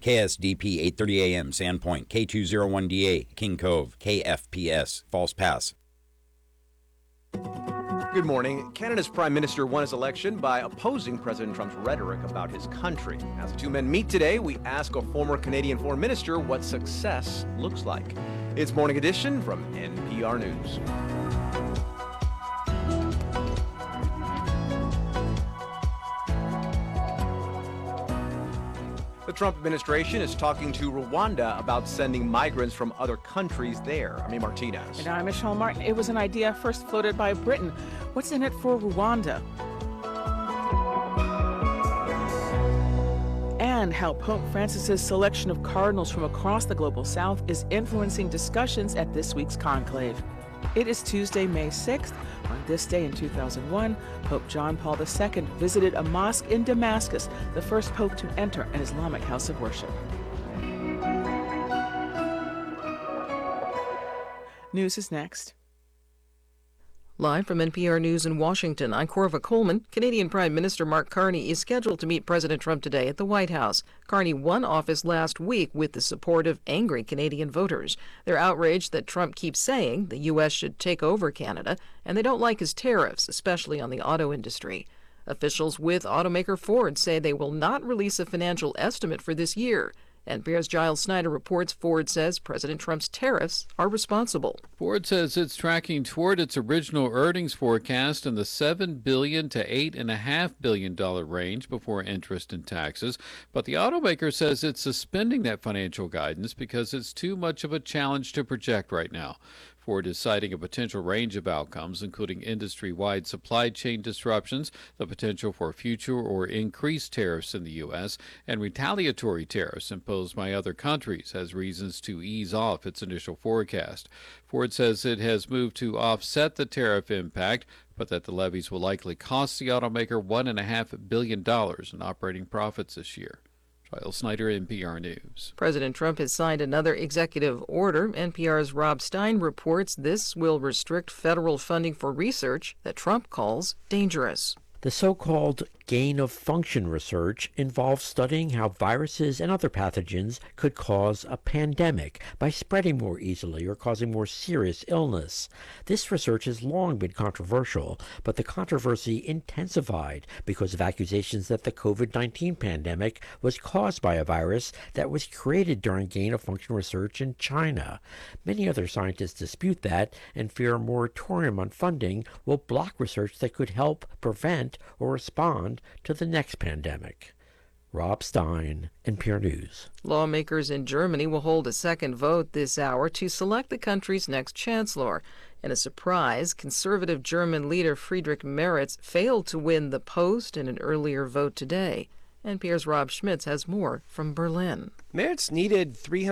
KSDP 8:30 a.m. Sandpoint, K201DA, King Cove, KFPS, False Pass. Good morning. Canada's Prime Minister won his election by opposing President Trump's rhetoric about his country. As the two men meet today, we ask a former Canadian foreign minister what success looks like. It's Morning Edition from NPR News. The Trump administration is talking to Rwanda about sending migrants from other countries there. I'm Martinez. And I'm Michelle Martin. It was an idea first floated by Britain. What's in it for Rwanda? And how Pope Francis's selection of cardinals from across the global south is influencing discussions at this week's conclave. It is Tuesday, May 6th. On this day in 2001, Pope John Paul II visited a mosque in Damascus, the first pope to enter an Islamic house of worship. News is next. Live from NPR News in Washington, I'm Corva Coleman. Canadian Prime Minister Mark Carney is scheduled to meet President Trump today at the White House. Carney won office last week with the support of angry Canadian voters. They're outraged that Trump keeps saying the U.S. should take over Canada, and they don't like his tariffs, especially on the auto industry. Officials with automaker Ford say they will not release a financial estimate for this year. NPR's Giles Snyder reports Ford says President Trump's tariffs are responsible. Ford says it's tracking toward its original earnings forecast in the $7 billion to $8.5 billion range before interest and taxes. But the automaker says it's suspending that financial guidance because it's too much of a challenge to project right now. Ford is citing a potential range of outcomes, including industry-wide supply chain disruptions, the potential for future or increased tariffs in the U.S., and retaliatory tariffs imposed by other countries as reasons to ease off its initial forecast. Ford says it has moved to offset the tariff impact, but that the levies will likely cost the automaker $1.5 billion in operating profits this year. Giles Snyder, NPR News. President Trump has signed another executive order. NPR's Rob Stein reports this will restrict federal funding for research that Trump calls dangerous. The so-called gain-of-function research involves studying how viruses and other pathogens could cause a pandemic by spreading more easily or causing more serious illness. This research has long been controversial, but the controversy intensified because of accusations that the COVID-19 pandemic was caused by a virus that was created during gain-of-function research in China. Many other scientists dispute that and fear a moratorium on funding will block research that could help prevent or respond to the next pandemic. Rob Stein, NPR News. Lawmakers in Germany will hold a second vote this hour to select the country's next chancellor. In a surprise, conservative German leader Friedrich Merz failed to win the post in an earlier vote today. NPR's Rob Schmitz has more from Berlin. Merz needed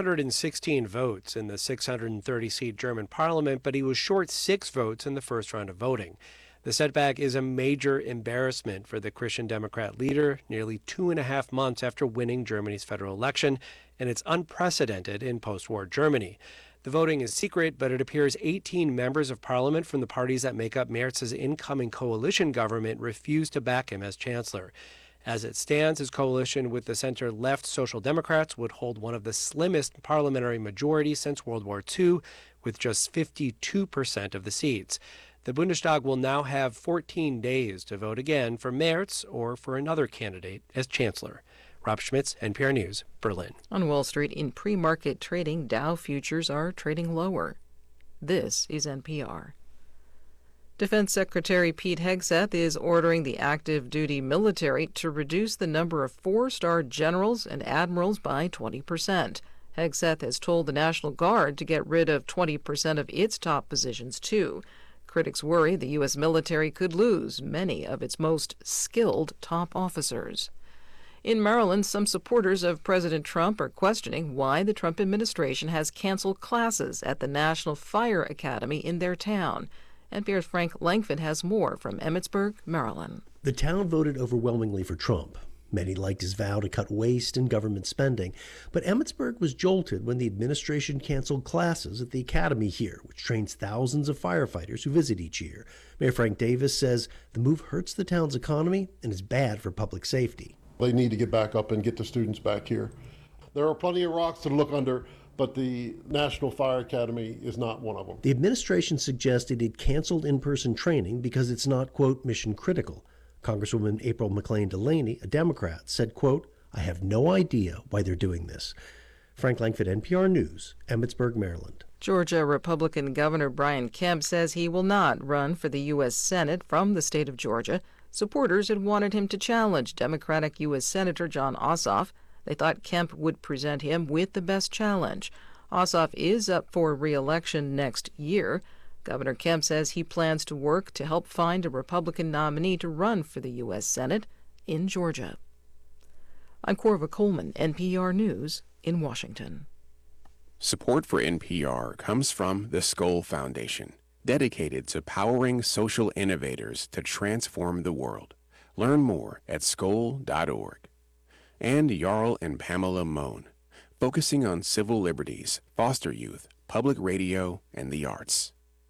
316 votes in the 630-seat German parliament, but he was short 6 votes in the first round of voting. The setback is a major embarrassment for the Christian Democrat leader nearly 2.5 months after winning Germany's federal election, and it's unprecedented in post-war Germany. The voting is secret, but it appears 18 members of parliament from the parties that make up Merz's incoming coalition government refuse to back him as chancellor. As it stands, his coalition with the center-left Social Democrats would hold one of the slimmest parliamentary majorities since World War II, with just 52% of the seats. The Bundestag will now have 14 days to vote again for Merz or for another candidate as chancellor. Rob Schmitz, NPR News, Berlin. On Wall Street, in pre-market trading, Dow futures are trading lower. This is NPR. Defense Secretary Pete Hegseth is ordering the active duty military to reduce the number of 4-star generals and admirals by 20%. Hegseth has told the National Guard to get rid of 20% of its top positions, too. Critics worry the U.S. military could lose many of its most skilled top officers. In Maryland, some supporters of President Trump are questioning why the Trump administration has canceled classes at the National Fire Academy in their town. NPR's Frank Langford has more from Emmitsburg, Maryland. The town voted overwhelmingly for Trump. Many liked his vow to cut waste and government spending, but Emmitsburg was jolted when the administration canceled classes at the academy here, which trains thousands of firefighters who visit each year. Mayor Frank Davis says the move hurts the town's economy and is bad for public safety. They need to get back up and get the students back here. There are plenty of rocks to look under, but the National Fire Academy is not one of them. The administration suggested it canceled in-person training because it's not, quote, mission critical. Congresswoman April McLean Delaney, a Democrat, said, quote, I have no idea why they're doing this. Frank Langford, NPR News, Emmitsburg, Maryland. Georgia Republican Governor Brian Kemp says he will not run for the U.S. Senate from the state of Georgia. Supporters had wanted him to challenge Democratic U.S. Senator Jon Ossoff. They thought Kemp would present him with the best challenge. Ossoff is up for re-election next year. Governor Kemp says he plans to work to help find a Republican nominee to run for the U.S. Senate in Georgia. I'm Corva Coleman, NPR News in Washington. Support for NPR comes from the Skoll Foundation, dedicated to powering social innovators to transform the world. Learn more at skoll.org. And Jarl and Pamela Mohn, focusing on civil liberties, foster youth, public radio, and the arts.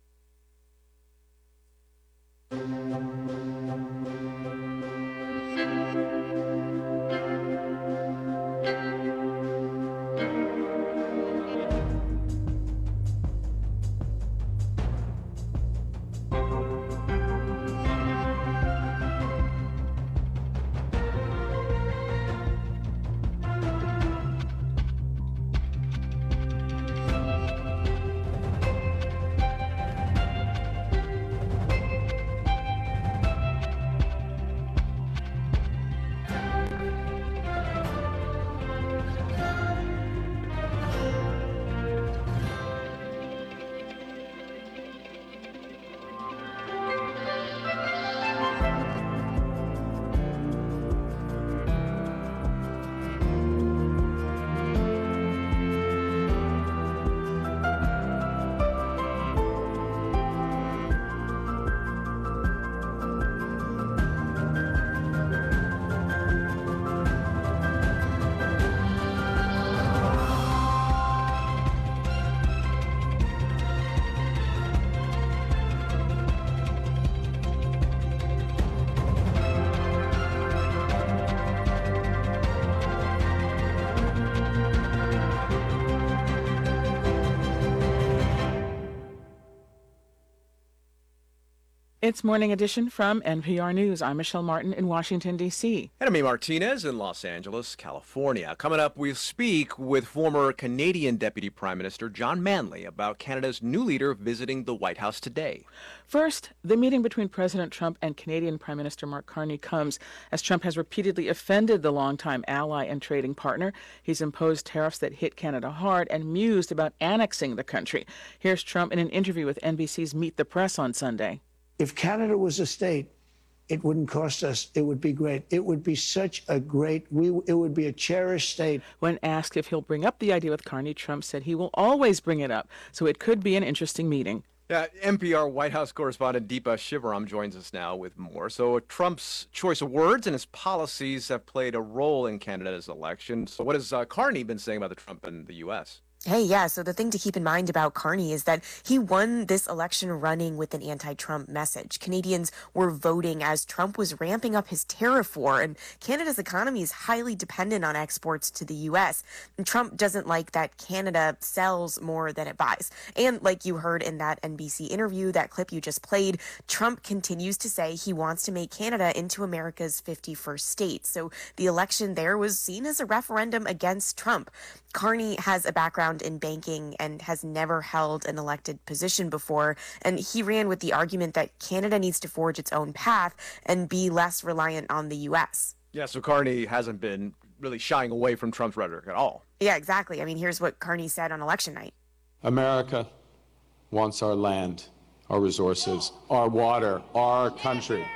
It's Morning Edition from NPR News. I'm Michelle Martin in Washington, D.C. And I'm Martinez in Los Angeles, California. Coming up, we'll speak with former Canadian Deputy Prime Minister John Manley about Canada's new leader visiting the White House today. First, the meeting between President Trump and Canadian Prime Minister Mark Carney comes as Trump has repeatedly offended the longtime ally and trading partner. He's imposed tariffs that hit Canada hard and mused about annexing the country. Here's Trump in an interview with NBC's Meet the Press on Sunday. If Canada was a state, it wouldn't cost us. It would be great. It would be such a great, it would be a cherished state. When asked if he'll bring up the idea with Carney, Trump said he will always bring it up. So it could be an interesting meeting. Yeah, NPR White House correspondent Deepa Shivaram joins us now with more. So Trump's choice of words and his policies have played a role in Canada's election. So what has Carney been saying about the Trump and the U.S.? Hey, yeah, so the thing to keep in mind about Carney is that he won this election running with an anti-Trump message. Canadians were voting as Trump was ramping up his tariff war, and Canada's economy is highly dependent on exports to the U.S. And Trump doesn't like that Canada sells more than it buys. And like you heard in that NBC interview, that clip you just played, Trump continues to say he wants to make Canada into America's 51st state. So the election there was seen as a referendum against Trump. Carney has a background in banking and has never held an elected position before, and he ran with the argument that Canada needs to forge its own path and be less reliant on the U.S. Yeah, so Carney hasn't been really shying away from Trump's rhetoric at all. Yeah, exactly. I mean, here's what Carney said on election night. America wants our land, our resources, our water, our country.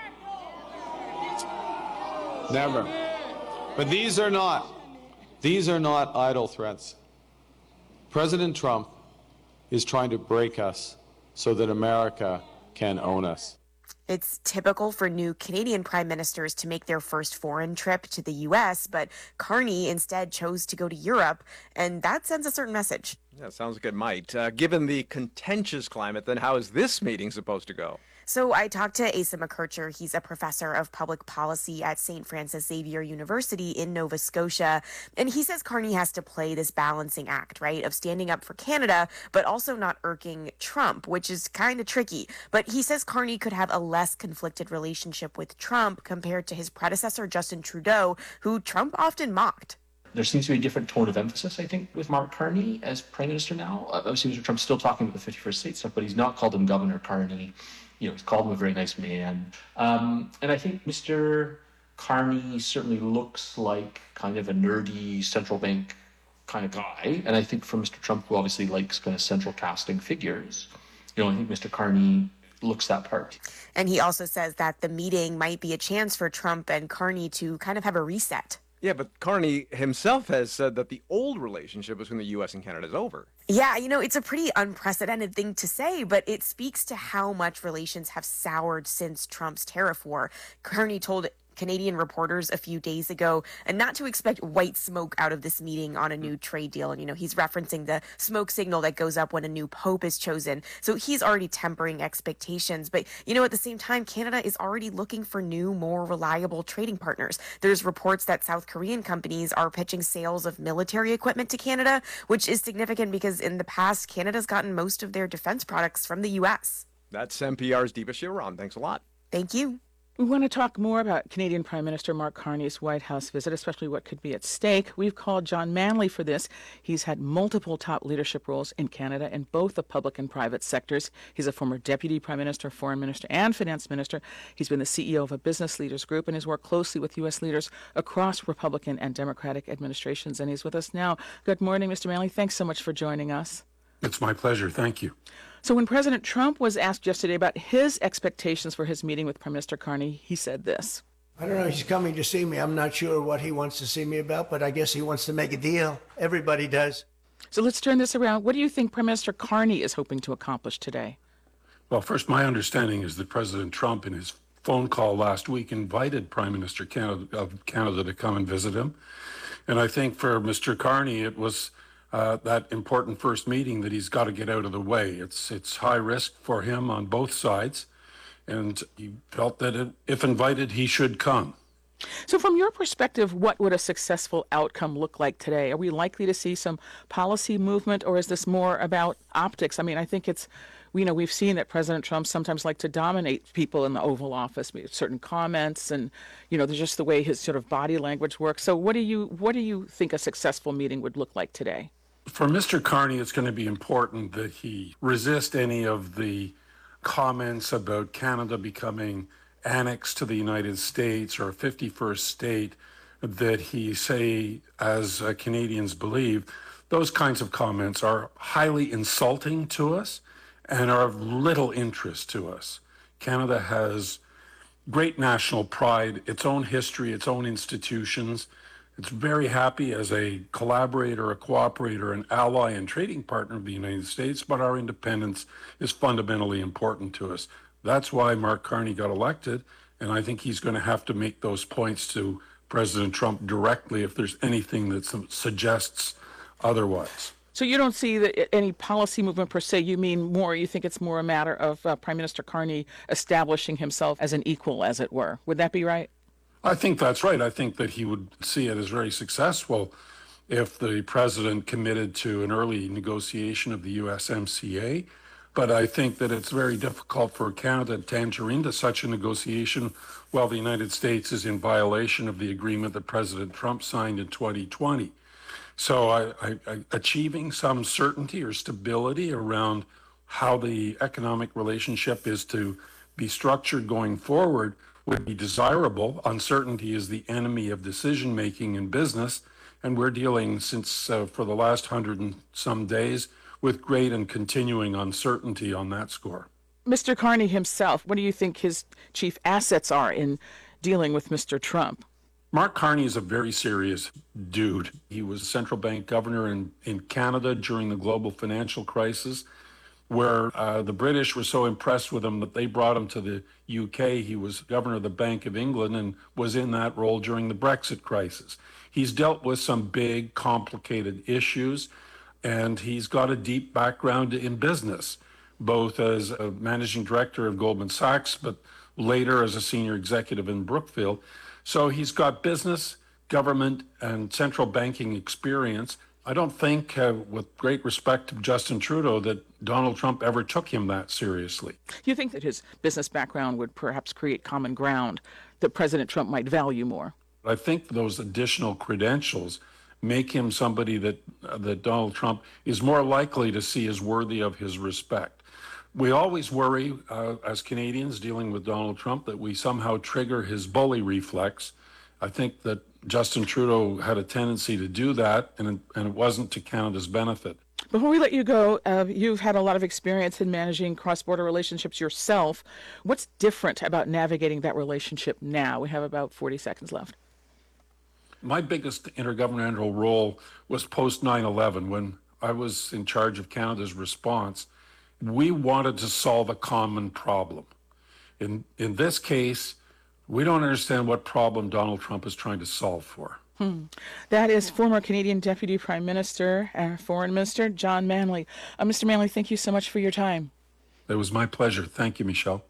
Never. But these are not idle threats. President Trump is trying to break us so that America can own us. It's typical for new Canadian prime ministers to make their first foreign trip to the U.S., but Carney instead chose to go to Europe, and that sends a certain message. Yeah, sounds like it might. Given the contentious climate, then how is this meeting supposed to go? So I talked to Asa McKercher. He's a professor of public policy at St. Francis Xavier University in Nova Scotia. And he says Carney has to play this balancing act, right, of standing up for Canada, but also not irking Trump, which is kind of tricky. But he says Carney could have a less conflicted relationship with Trump compared to his predecessor, Justin Trudeau, who Trump often mocked. There seems to be a different tone of emphasis, I think, with Mark Carney as Prime Minister now. Obviously, Mr. Trump's still talking about the 51st state stuff, but he's not called him Governor Carney. He's called him a very nice man. And I think Mr. Carney certainly looks like kind of a nerdy central bank kind of guy. And I think for Mr. Trump, who obviously likes kind of central casting figures, I think Mr. Carney looks that part. And he also says that the meeting might be a chance for Trump and Carney to kind of have a reset. Yeah, but Carney himself has said that the old relationship between the U.S. and Canada is over. Yeah, it's a pretty unprecedented thing to say, but it speaks to how much relations have soured since Trump's tariff war. Carney told Canadian reporters a few days ago, and not to expect white smoke out of this meeting on a new trade deal. And, he's referencing the smoke signal that goes up when a new pope is chosen. So he's already tempering expectations. But, at the same time, Canada is already looking for new, more reliable trading partners. There's reports that South Korean companies are pitching sales of military equipment to Canada, which is significant because in the past, Canada's gotten most of their defense products from the U.S. That's NPR's Deepa Shivaram. Thanks a lot. Thank you. We want to talk more about Canadian Prime Minister Mark Carney's White House visit, especially what could be at stake. We've called John Manley for this. He's had multiple top leadership roles in Canada in both the public and private sectors. He's a former Deputy Prime Minister, Foreign Minister, and Finance Minister. He's been the CEO of a business leaders group and has worked closely with U.S. leaders across Republican and Democratic administrations. And he's with us now. Good morning, Mr. Manley. Thanks so much for joining us. It's my pleasure. Thank you. So when President Trump was asked yesterday about his expectations for his meeting with Prime Minister Carney, he said this. I don't know. He's coming to see me. I'm not sure what he wants to see me about, but I guess he wants to make a deal. Everybody does. So let's turn this around. What do you think Prime Minister Carney is hoping to accomplish today? Well, first, my understanding is that President Trump, in his phone call last week, invited Prime Minister of Canada to come and visit him. And I think for Mr. Carney, it was that important first meeting that he's got to get out of the way. It's high risk for him on both sides, and he felt that if invited, he should come. So from your perspective, what would a successful outcome look like today? Are we likely to see some policy movement, or is this more about optics? I mean, I think it's, we've seen that President Trump sometimes like to dominate people in the Oval Office, certain comments, and, there's just the way his sort of body language works. So what do you think a successful meeting would look like today? For Mr. Carney, it's going to be important that he resist any of the comments about Canada becoming annexed to the United States or a 51st state that he say, as Canadians believe. Those kinds of comments are highly insulting to us and are of little interest to us. Canada has great national pride, its own history, its own institutions. It's very happy as a collaborator, a cooperator, an ally and trading partner of the United States, but our independence is fundamentally important to us. That's why Mark Carney got elected, and I think he's going to have to make those points to President Trump directly if there's anything that suggests otherwise. So you don't see any policy movement per se. You think it's more a matter of Prime Minister Carney establishing himself as an equal, as it were. Would that be right? I think that's right. I think that he would see it as very successful if the president committed to an early negotiation of the USMCA. But I think that it's very difficult for Canada to enter into such a negotiation while the United States is in violation of the agreement that President Trump signed in 2020. So achieving some certainty or stability around how the economic relationship is to be structured going forward would be desirable. Uncertainty is the enemy of decision-making in business, and we're dealing for the last 100 and some days with great and continuing uncertainty on that score. Mr. Carney himself, what do you think his chief assets are in dealing with Mr. Trump? Mark Carney is a very serious dude. He was central bank governor in Canada during the global financial crisis, where the British were so impressed with him that they brought him to the UK. He was governor of the Bank of England and was in that role during the Brexit crisis. He's dealt with some big, complicated issues, and he's got a deep background in business. both as a managing director of Goldman Sachs, but later as a senior executive in Brookfield. So he's got business, government, and central banking experience. I don't think, with great respect to Justin Trudeau, that Donald Trump ever took him that seriously. You think that his business background would perhaps create common ground that President Trump might value more? I think those additional credentials make him somebody that Donald Trump is more likely to see as worthy of his respect. We always worry, as Canadians dealing with Donald Trump, that we somehow trigger his bully reflex. I think that Justin Trudeau had a tendency to do that, and it wasn't to Canada's benefit. Before we let you go, you've had a lot of experience in managing cross-border relationships yourself. What's different about navigating that relationship now? We have about 40 seconds left. My biggest intergovernmental role was post 9/11, when I was in charge of Canada's response. We wanted to solve a common problem. In this case, we don't understand what problem Donald Trump is trying to solve for. That is former Canadian Deputy Prime Minister, Foreign Minister John Manley. Mr. Manley, thank you so much for your time. It was my pleasure. Thank you, Michelle.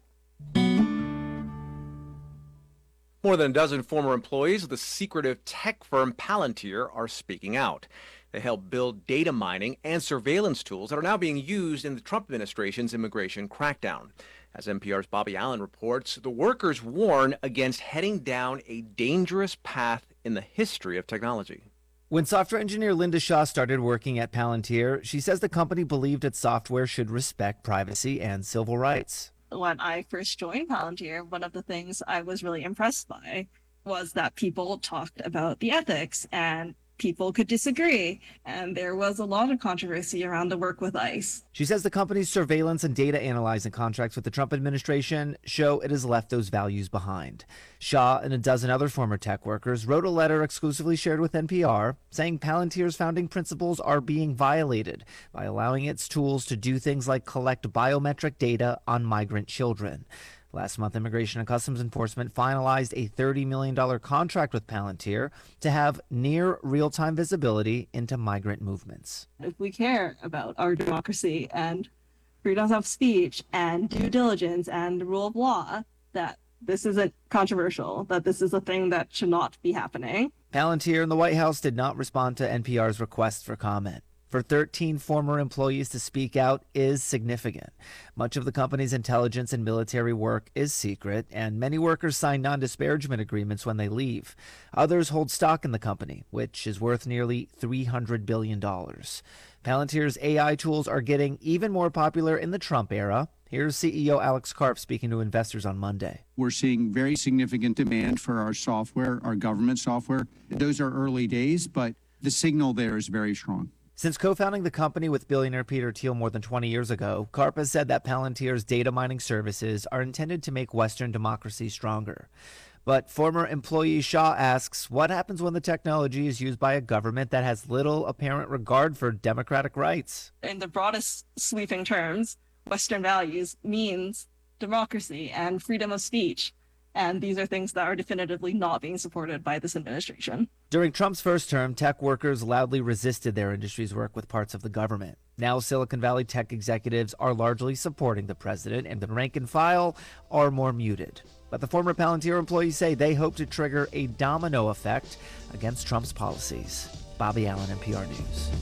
More than a dozen former employees of the secretive tech firm Palantir are speaking out. They helped build data mining and surveillance tools that are now being used in the Trump administration's immigration crackdown. As NPR's Bobby Allen reports, the workers warn against heading down a dangerous path in the history of technology. When software engineer Linda Shaw started working at Palantir, she says the company believed its software should respect privacy and civil rights. When I first joined Palantir, one of the things I was really impressed by was that people talked about the ethics and people could disagree. And there was a lot of controversy around the work with ICE. She says the company's surveillance and data analyzing contracts with the Trump administration show it has left those values behind. Shaw and a dozen other former tech workers wrote a letter exclusively shared with NPR saying Palantir's founding principles are being violated by allowing its tools to do things like collect biometric data on migrant children. Last month, Immigration and Customs Enforcement finalized a $30 million contract with Palantir to have near real-time visibility into migrant movements. If we care about our democracy and freedoms of speech and due diligence and the rule of law, that this isn't controversial, that this is a thing that should not be happening. Palantir and the White House did not respond to NPR's request for comment. For 13 former employees to speak out is significant. Much of the company's intelligence and military work is secret, and many workers sign non-disparagement agreements when they leave. Others hold stock in the company, which is worth nearly $300 billion. Palantir's AI tools are getting even more popular in the Trump era. Here's CEO Alex Karp speaking to investors on Monday. We're seeing very significant demand for our software, our government software. Those are early days, but the signal there is very strong. Since co-founding the company with billionaire Peter Thiel more than 20 years ago, Karp has said that Palantir's data mining services are intended to make Western democracy stronger. But former employee Shaw asks, what happens when the technology is used by a government that has little apparent regard for democratic rights? In the broadest sweeping terms, Western values means democracy and freedom of speech. And these are things that are definitively not being supported by this administration. During Trump's first term, tech workers loudly resisted their industry's work with parts of the government. Now Silicon Valley tech executives are largely supporting the president, and the rank and file are more muted. But the former Palantir employees say they hope to trigger a domino effect against Trump's policies. Bobby Allen, NPR News.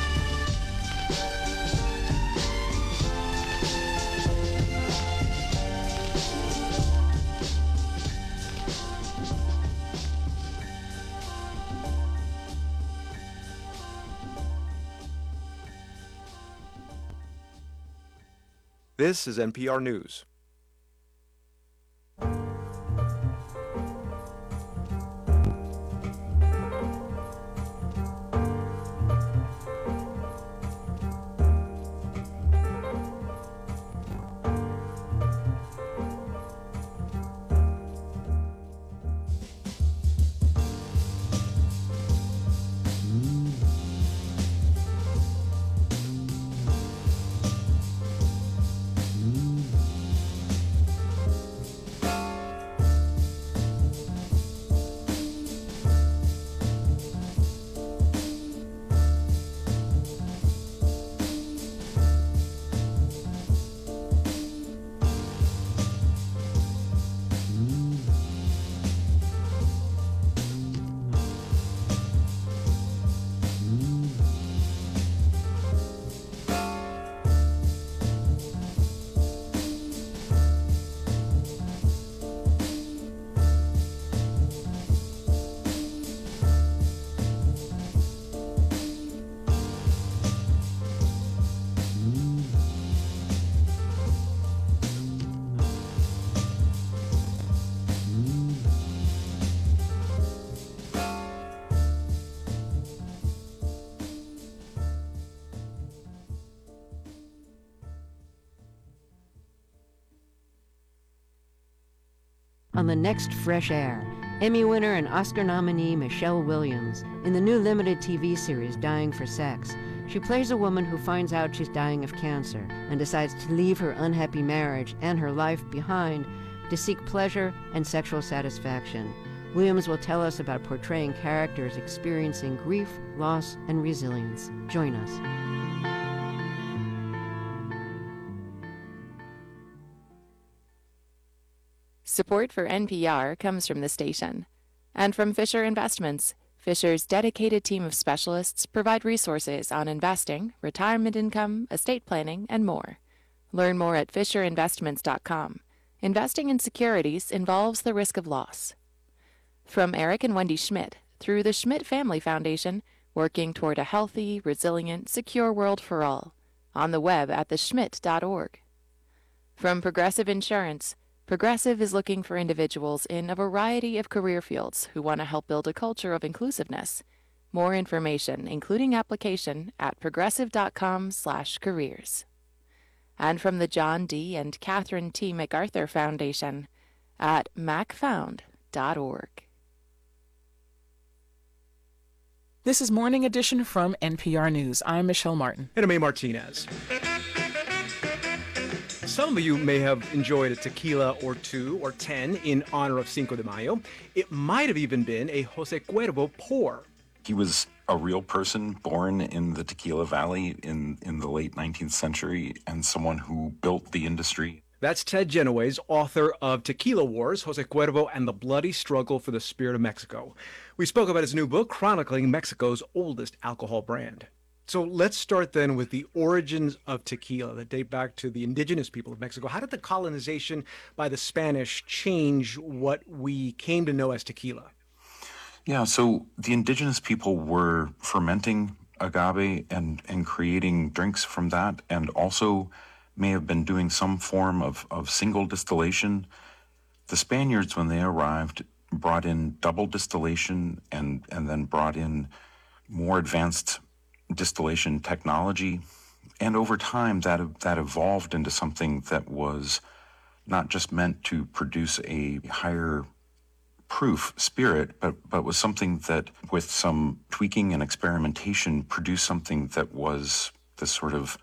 This is NPR News. on the next Fresh Air. Emmy winner and Oscar nominee Michelle Williams in the new limited TV series Dying for Sex. She plays a woman who finds out she's dying of cancer and decides to leave her unhappy marriage and her life behind to seek pleasure and sexual satisfaction. Williams will tell us about portraying characters experiencing grief, loss, and resilience. Join us. Support for NPR comes from the station and from Fisher Investments. Fisher's dedicated team of specialists provide resources on investing, retirement income, estate planning, and more. Learn more at FisherInvestments.com. Investing in securities involves the risk of loss. From Eric and Wendy Schmidt, through the Schmidt Family Foundation, working toward a healthy, resilient, secure world for all. On the web at theschmidt.org. From Progressive Insurance, Progressive is looking for individuals in a variety of career fields who want to help build a culture of inclusiveness. More information, including application, at progressive.com/careers. And from the John D. and Catherine T. MacArthur Foundation at macfound.org. This is Morning Edition from NPR News. I'm Michelle Martin. And I'm A. Martinez. Some of you may have enjoyed a tequila or 2 or 10 in honor of Cinco de Mayo. It might have even been a Jose Cuervo pour. He was a real person born in the Tequila Valley in the late 19th century and someone who built the industry. That's Ted Genoways, author of Tequila Wars, Jose Cuervo and the Bloody Struggle for the Spirit of Mexico. We spoke about his new book chronicling Mexico's oldest alcohol brand. So let's start then with the origins of tequila that date back to the indigenous people of Mexico. How did the colonization by the Spanish change what we came to know as tequila? Yeah, so the indigenous people were fermenting agave and creating drinks from that, and also may have been doing some form of single distillation. The Spaniards, when they arrived, brought in double distillation and then brought in more advanced distillation technology, and over time that evolved into something that was not just meant to produce a higher proof spirit, but was something that with some tweaking and experimentation produced something that was this sort of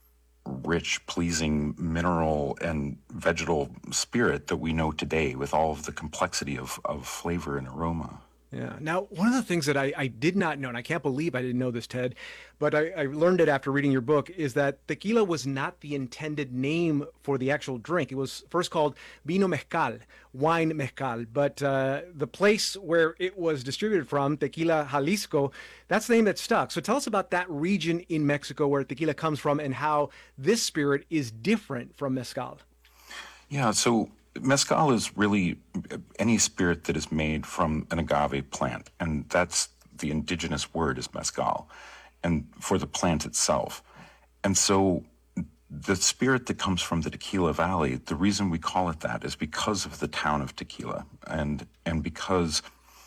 rich, pleasing mineral and vegetal spirit that we know today with all of the complexity of flavor and aroma. Yeah. Now, one of the things that I did not know, and I can't believe I didn't know this, Ted, but I learned it after reading your book, is that tequila was not the intended name for the actual drink. It was first called vino mezcal, wine mezcal, but the place where it was distributed from, Tequila Jalisco, that's the name that stuck. So tell us about that region in Mexico where tequila comes from and how this spirit is different from mezcal. Yeah, so mezcal is really any spirit that is made from an agave plant, and that's the indigenous word is mezcal, and for the plant itself. And so the spirit that comes from the Tequila Valley, the reason we call it that is because of the town of Tequila, and because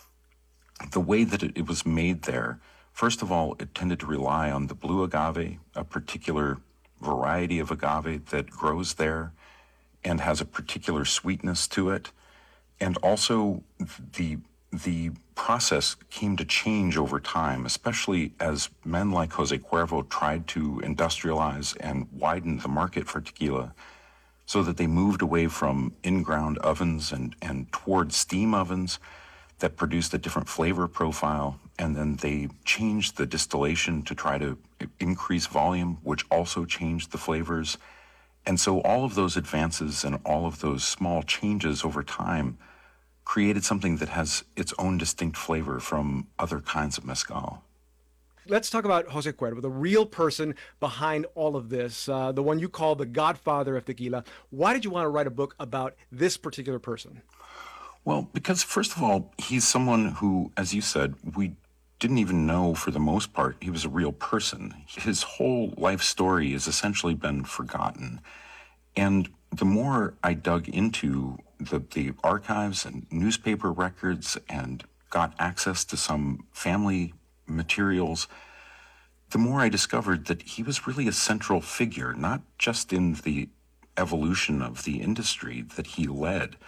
the way that it was made there, first of all, it tended to rely on the blue agave, a particular variety of agave that grows there and has a particular sweetness to it. And also the process came to change over time, especially as men like Jose Cuervo tried to industrialize and widen the market for tequila so that they moved away from in-ground ovens and toward steam ovens that produced a different flavor profile. And then they changed the distillation to try to increase volume, which also changed the flavors. And so all of those advances and all of those small changes over time created something that has its own distinct flavor from other kinds of mezcal. Let's talk about Jose Cuervo, the real person behind all of this, the one you call the godfather of tequila. Why did you want to write a book about this particular person? Well, because first of all, he's someone who, as you said, we didn't even know for the most part he was a real person. His whole life story has essentially been forgotten. And the more I dug into the archives and newspaper records and got access to some family materials, the more I discovered that he was really a central figure, not just in the evolution of the industry that he led,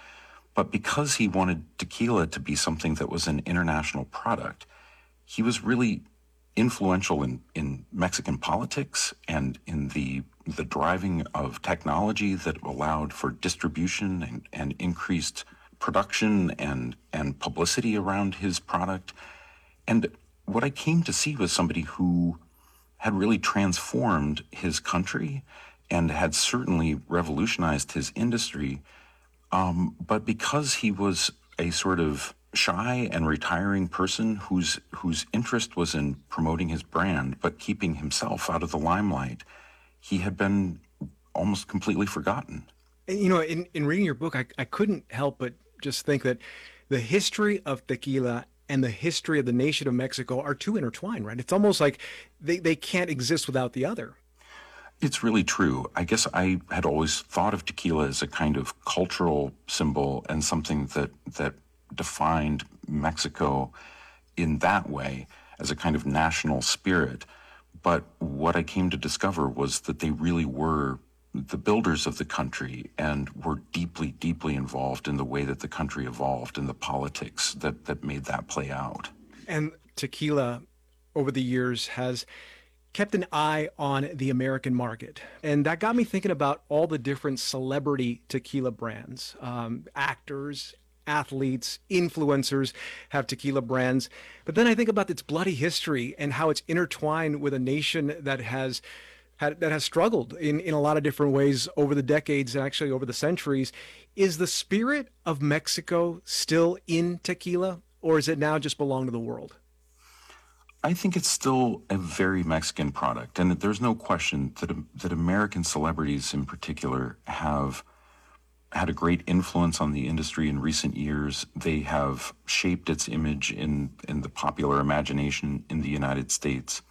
But because he wanted tequila to be something that was an international product, he was really influential in Mexican politics and in the driving of technology that allowed for distribution and increased production and publicity around his product. And what I came to see was somebody who had really transformed his country and had certainly revolutionized his industry. But because he was a sort of shy and retiring person whose interest was in promoting his brand but keeping himself out of the limelight, he had been almost completely forgotten. And, you know, in reading your book, I couldn't help but just think that the history of tequila and the history of the nation of Mexico are too intertwined, right? It's almost like they can't exist without the other. It's really true. I guess I had always thought of tequila as a kind of cultural symbol and something that defined Mexico in that way as a kind of national spirit. But what I came to discover was that they really were the builders of the country and were deeply, deeply involved in the way that the country evolved and the politics that made that play out. And tequila over the years has kept an eye on the American market. And that got me thinking about all the different celebrity tequila brands. Actors, athletes, influencers have tequila brands. But then I think about its bloody history and how it's intertwined with a nation that has struggled in a lot of different ways over the decades and actually over the centuries. Is the spirit of Mexico still in tequila, or is it now just belong to the world? I think it's still a very Mexican product, and there's no question that American celebrities in particular have had a great influence on the industry in recent years. They have shaped its image in the popular imagination in the United States.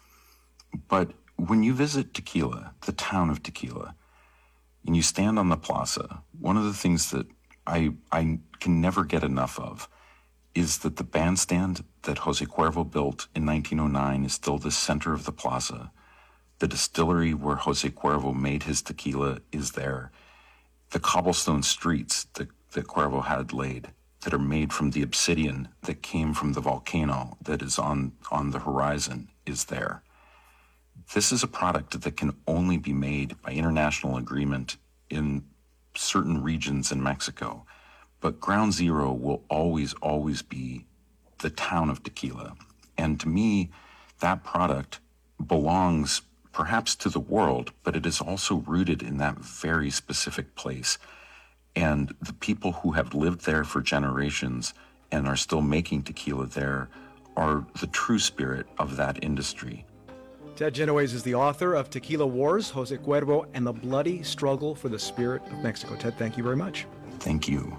But when you visit Tequila, the town of Tequila, and you stand on the plaza, one of the things that I can never get enough of is that the bandstand that Jose Cuervo built in 1909 is still the center of the plaza. The distillery where Jose Cuervo made his tequila is there. The cobblestone streets that Cuervo had laid that are made from the obsidian that came from the volcano that is on the horizon is there. This is a product that can only be made by international agreement in certain regions in Mexico. But ground zero will always, always be the town of Tequila. And to me, that product belongs perhaps to the world, but it is also rooted in that very specific place. And the people who have lived there for generations and are still making tequila there are the true spirit of that industry. Ted Genoways is the author of Tequila Wars, Jose Cuervo, and the Bloody Struggle for the Spirit of Mexico. Ted, thank you very much. Thank you.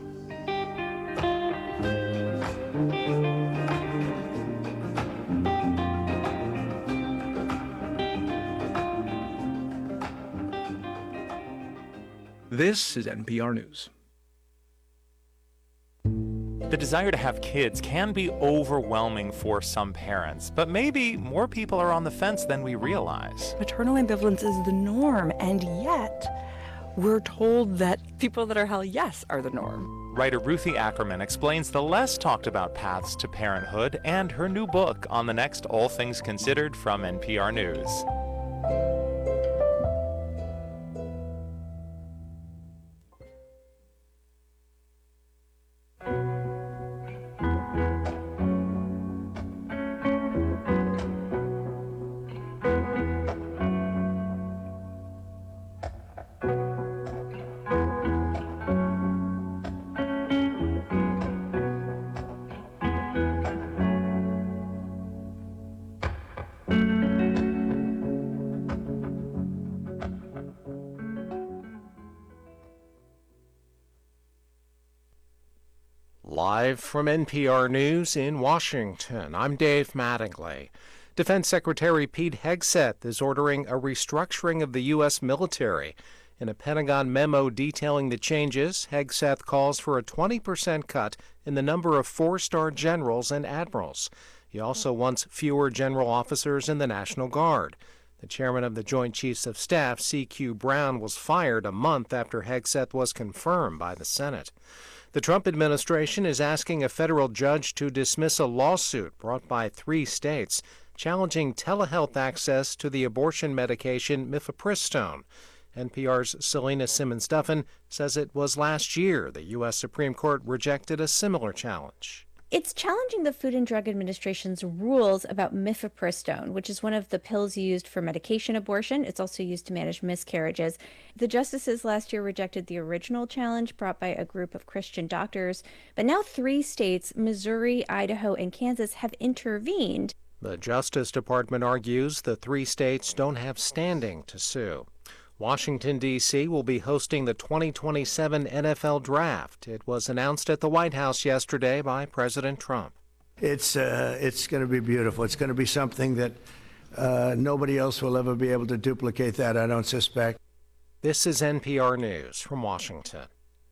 This is NPR News. The desire to have kids can be overwhelming for some parents, but maybe more people are on the fence than we realize. Maternal ambivalence is the norm, and yet we're told that people that are hell yes are the norm. Writer Ruthie Ackerman explains the less talked about paths to parenthood and her new book on the next All Things Considered from NPR News. Live from NPR News in Washington, I'm Dave Mattingly. Defense Secretary Pete Hegseth is ordering a restructuring of the U.S. military. In a Pentagon memo detailing the changes, Hegseth calls for a 20% cut in the number of four-star generals and admirals. He also wants fewer general officers in the National Guard. The chairman of the Joint Chiefs of Staff, C.Q. Brown, was fired a month after Hegseth was confirmed by the Senate. The Trump administration is asking a federal judge to dismiss a lawsuit brought by 3 states challenging telehealth access to the abortion medication mifepristone. NPR's Selena Simmons-Duffin says it was last year the U.S. Supreme Court rejected a similar challenge. It's challenging the Food and Drug Administration's rules about mifepristone, which is one of the pills used for medication abortion. It's also used to manage miscarriages. The justices last year rejected the original challenge brought by a group of Christian doctors. But now 3 states, Missouri, Idaho, and Kansas, have intervened. The Justice Department argues the 3 states don't have standing to sue. Washington, D.C. will be hosting the 2027 NFL Draft. It was announced at the White House yesterday by President Trump. It's going to be beautiful. It's going to be something that nobody else will ever be able to duplicate that, I don't suspect. This is NPR News from Washington.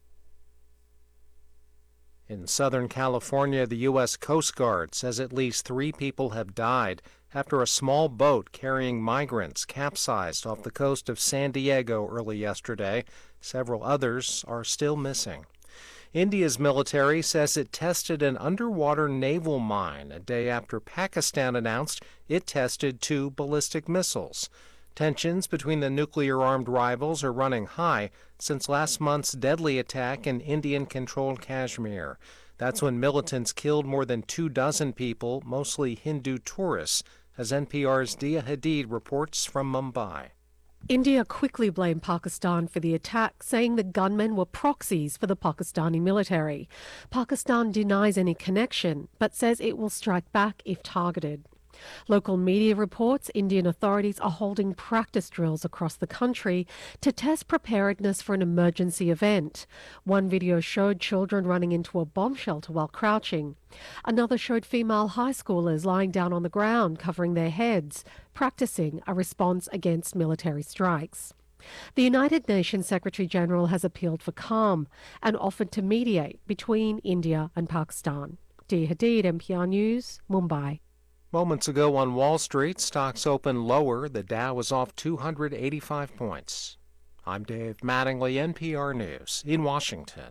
In Southern California, the U.S. Coast Guard says at least 3 people have died after a small boat carrying migrants capsized off the coast of San Diego early yesterday. Several others are still missing. India's military says it tested an underwater naval mine a day after Pakistan announced it tested 2 ballistic missiles. Tensions between the nuclear-armed rivals are running high since last month's deadly attack in Indian-controlled Kashmir. That's when militants killed more than 24 people, mostly Hindu tourists, as NPR's Dia Hadid reports from Mumbai. India quickly blamed Pakistan for the attack, saying the gunmen were proxies for the Pakistani military. Pakistan denies any connection, but says it will strike back if targeted. Local media reports Indian authorities are holding practice drills across the country to test preparedness for an emergency event. One video showed children running into a bomb shelter while crouching. Another showed female high schoolers lying down on the ground, covering their heads, practicing a response against military strikes. The United Nations Secretary General has appealed for calm and offered to mediate between India and Pakistan. Dia Hadid, NPR News, Mumbai. Moments ago on Wall Street, stocks opened lower. The Dow was off 285 points. I'm Dave Mattingly, NPR News in Washington.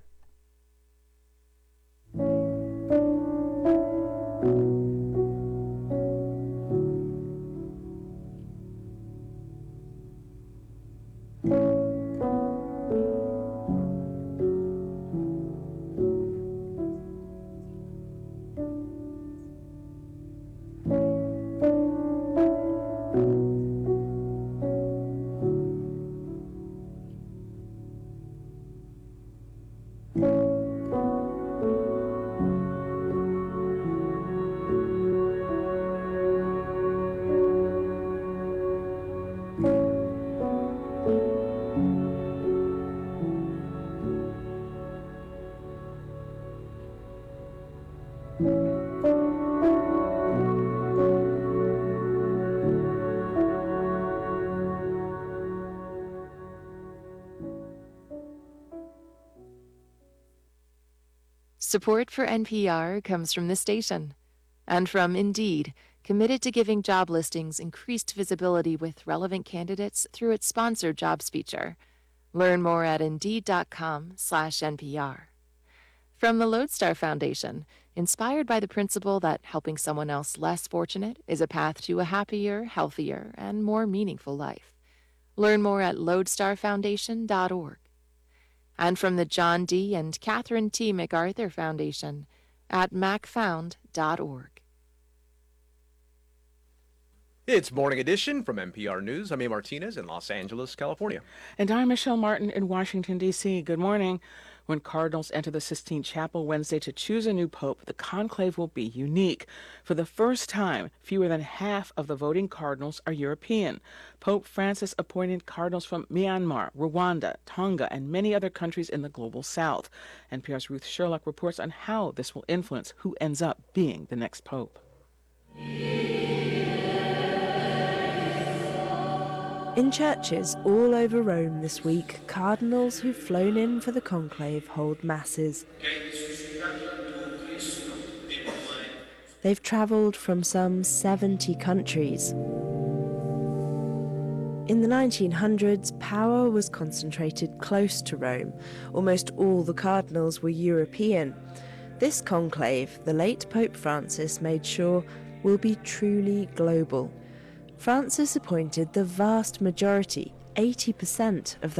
Support for NPR comes from this station and from Indeed, committed to giving job listings increased visibility with relevant candidates through its sponsored jobs feature. Learn more at Indeed.com/NPR. From the Lodestar Foundation, inspired by the principle that helping someone else less fortunate is a path to a happier, healthier, and more meaningful life. Learn more at lodestarfoundation.org. And from the John D. and Catherine T. MacArthur Foundation at macfound.org. It's Morning Edition from NPR News. I'm A. Martinez in Los Angeles, California. And I'm Michelle Martin in Washington, D.C. Good morning. When cardinals enter the Sistine Chapel Wednesday to choose a new pope, the conclave will be unique. For the first time, fewer than half of the voting cardinals are European. Pope Francis appointed cardinals from Myanmar, Rwanda, Tonga, and many other countries in the global south. NPR's Ruth Sherlock reports on how this will influence who ends up being the next pope. In churches all over Rome this week, cardinals who've flown in for the conclave hold masses. They've travelled from some 70 countries. In the 1900s, power was concentrated close to Rome. Almost all the cardinals were European. This conclave, the late Pope Francis made sure, will be truly global. Francis appointed the vast majority, 80% of the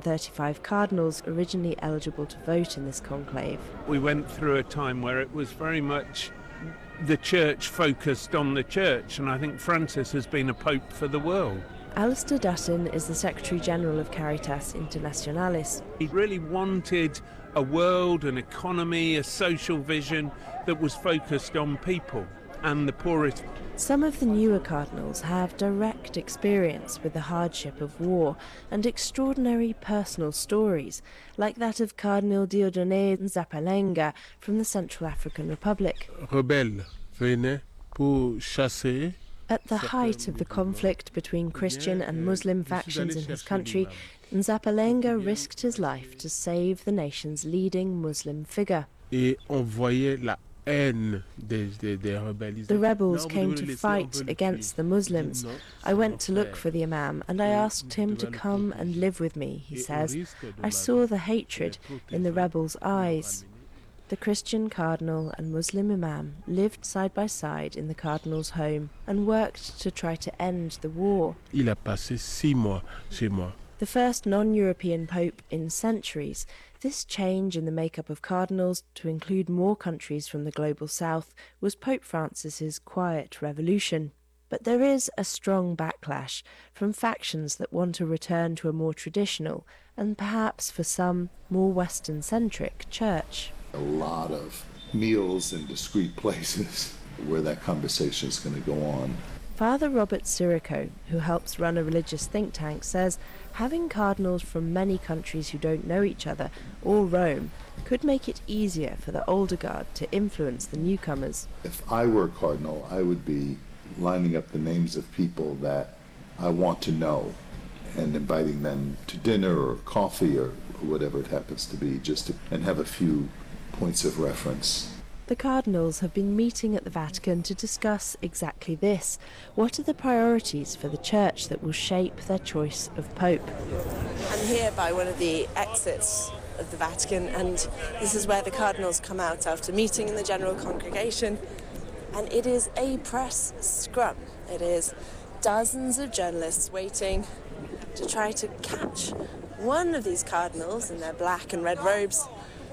135 cardinals originally eligible to vote in this conclave. We went through a time where it was very much the church focused on the church, and I think Francis has been a pope for the world. Alistair Dutton is the Secretary-General of Caritas Internationalis. He really wanted a world, an economy, a social vision that was focused on people and the poorest. Some of the newer cardinals have direct experience with the hardship of war and extraordinary personal stories, like that of Cardinal Dieudonné Nzapalenga from the Central African Republic. Rebelles venaient pour chasser. At the height of the conflict between Christian and Muslim factions in his country, Nzapalenga risked his life to save the nation's leading Muslim figure. Et on voyait la haine des rebelles. The rebels came to fight against the Muslims. I went to look for the Imam and I asked him to come and live with me, he says. I saw the hatred in the rebels' eyes. The Christian cardinal and Muslim imam lived side by side in the cardinal's home and worked to try to end the war. Il a passé 6 mois chez moi. The first non-European pope in centuries, this change in the makeup of cardinals to include more countries from the global south was Pope Francis's quiet revolution. But there is a strong backlash from factions that want to return to a more traditional and perhaps for some more Western-centric church. A lot of meals in discreet places where that conversation is going to go on. Father Robert Sirico, who helps run a religious think tank, says having cardinals from many countries who don't know each other or Rome could make it easier for the older guard to influence the newcomers. If I were a cardinal, I would be lining up the names of people that I want to know and inviting them to dinner or coffee or whatever it happens to be, and have a few points of reference. The cardinals have been meeting at the Vatican to discuss exactly this. What are the priorities for the church that will shape their choice of pope? I'm here by one of the exits of the Vatican, and this is where the cardinals come out after meeting in the general congregation, and it is a press scrum. It is dozens of journalists waiting to try to catch one of these cardinals in their black and red robes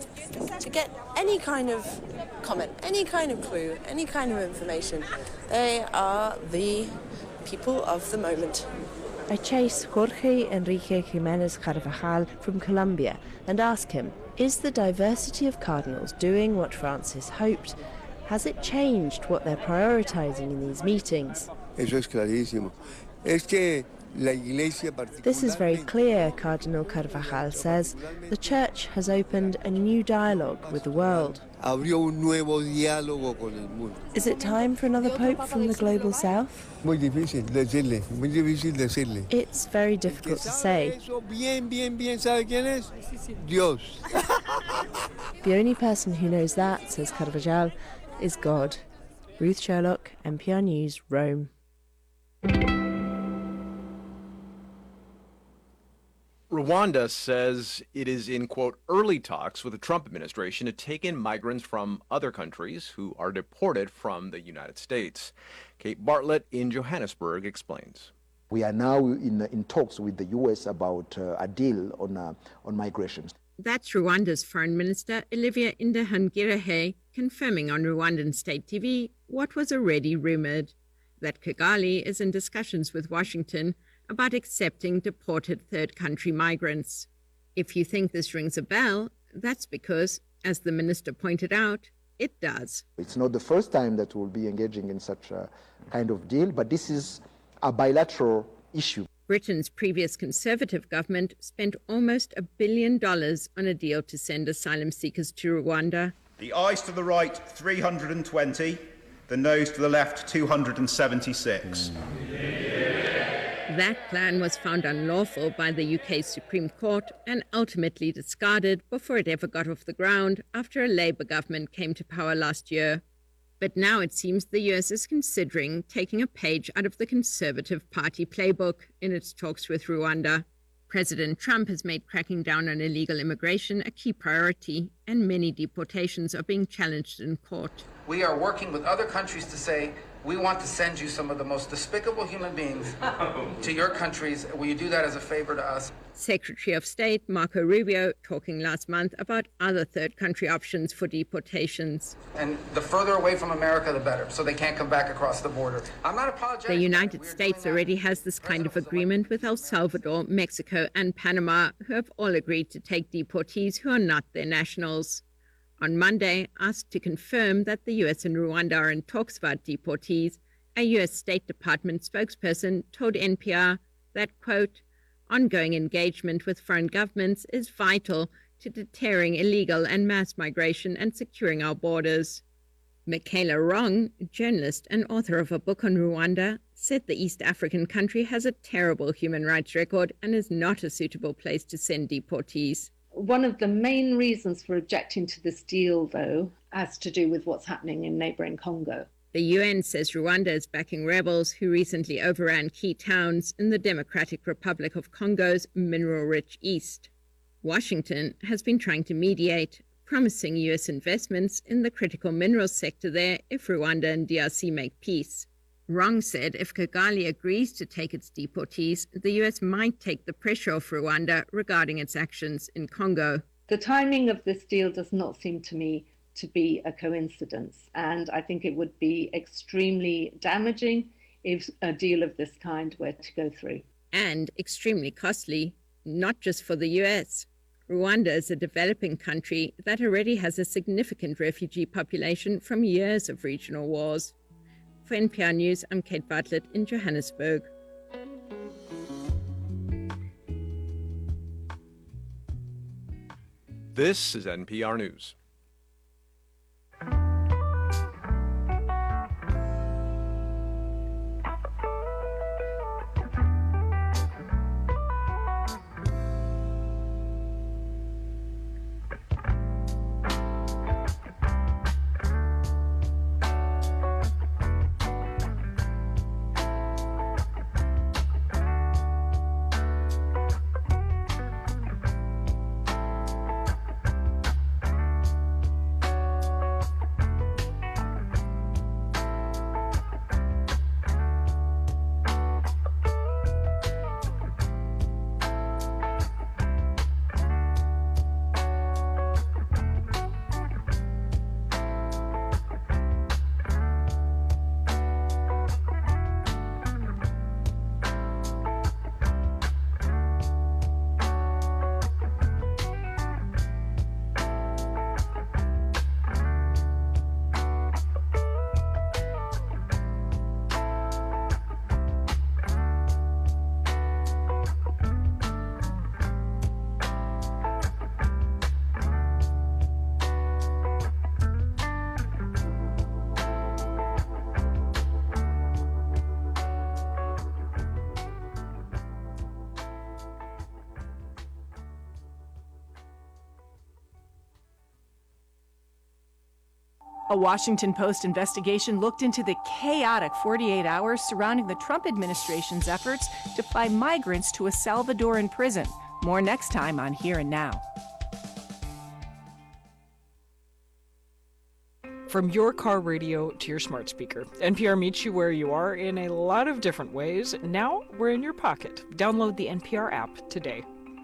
to get any kind of comment, any kind of clue, any kind of information. They are the people of the moment. I chase Jorge Enrique Jimenez Carvajal from Colombia and ask him, is the diversity of cardinals doing what Francis hoped? Has it changed what they're prioritizing in these meetings? Eso es clarísimo. Es que this is very clear, Cardinal Carvajal says. The Church has opened a new dialogue with the world. Is it time for another Pope from the Global South? It's very difficult to say. The only person who knows that, says Carvajal, is God. Ruth Sherlock, NPR News, Rome. Rwanda says it is in, quote, early talks with the Trump administration to take in migrants from other countries who are deported from the United States. Kate Bartlett in Johannesburg explains. We are now in talks with the U.S. about a deal on migration. That's Rwanda's Foreign Minister Olivier Nduhungirehe confirming on Rwandan state TV what was already rumored, that Kigali is in discussions with Washington about accepting deported third-country migrants. If you think this rings a bell, that's because, as the minister pointed out, it does. It's not the first time that we'll be engaging in such a kind of deal, but this is a bilateral issue. Britain's previous Conservative government spent almost $1 billion on a deal to send asylum seekers to Rwanda. The ayes to the right, 320. The noes to the left, 276. That plan was found unlawful by the UK Supreme Court and ultimately discarded before it ever got off the ground after a Labour government came to power last year. But now it seems the US is considering taking a page out of the Conservative Party playbook in its talks with Rwanda. President Trump has made cracking down on illegal immigration a key priority, and many deportations are being challenged in court. We are working with other countries to say, we want to send you some of the most despicable human beings to your countries. Will you do that as a favor to us? Secretary of State Marco Rubio talking last month about other third country options for deportations. And the further away from America, the better, so they can't come back across the border. I'm not apologetic. The United States already has this kind of agreement with El Salvador, Mexico, and Panama, who have all agreed to take deportees who are not their nationals. On Monday, asked to confirm that the US and Rwanda are in talks about deportees, a US State Department spokesperson told NPR that, quote, ongoing engagement with foreign governments is vital to deterring illegal and mass migration and securing our borders. Michaela Wrong, journalist and author of a book on Rwanda, said the East African country has a terrible human rights record and is not a suitable place to send deportees. One of the main reasons for objecting to this deal, though, has to do with what's happening in neighboring Congo. The UN says Rwanda is backing rebels who recently overran key towns in the Democratic Republic of Congo's mineral-rich east. Washington has been trying to mediate, promising US investments in the critical minerals sector there if Rwanda and DRC make peace. Wrong said if Kigali agrees to take its deportees, the US might take the pressure off Rwanda regarding its actions in Congo. The timing of this deal does not seem to me to be a coincidence, and I think it would be extremely damaging if a deal of this kind were to go through. And extremely costly, not just for the US. Rwanda is a developing country that already has a significant refugee population from years of regional wars. For NPR News, I'm Kate Bartlett in Johannesburg. This is NPR News. A Washington Post investigation looked into the chaotic 48 hours surrounding the Trump administration's efforts to fly migrants to a Salvadoran prison. More next time on Here and Now. From your car radio to your smart speaker, NPR meets you where you are in a lot of different ways. Now we're in your pocket. Download the NPR app today.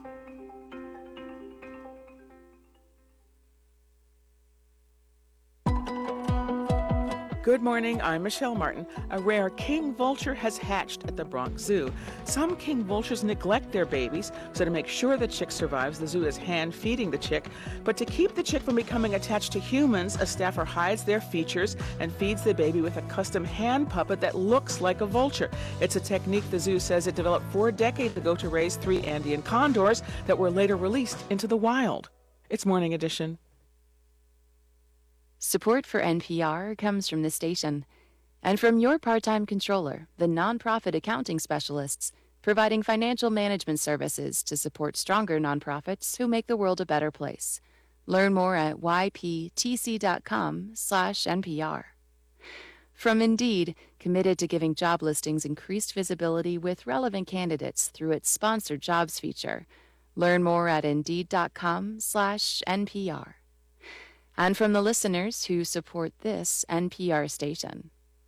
Good morning, I'm Michelle Martin. A rare king vulture has hatched at the Bronx Zoo. Some king vultures neglect their babies, so to make sure the chick survives, the zoo is hand-feeding the chick. But to keep the chick from becoming attached to humans, a staffer hides their features and feeds the baby with a custom hand puppet that looks like a vulture. It's a technique the zoo says it developed 4 decades ago to raise 3 Andean condors that were later released into the wild. It's Morning Edition. Support for NPR comes from the station and from your part-time controller, the nonprofit accounting specialists, providing financial management services to support stronger nonprofits who make the world a better place. Learn more at yptc.com/NPR. From Indeed, committed to giving job listings increased visibility with relevant candidates through its sponsored jobs feature. Learn more at Indeed.com/NPR. And from the listeners who support this NPR station.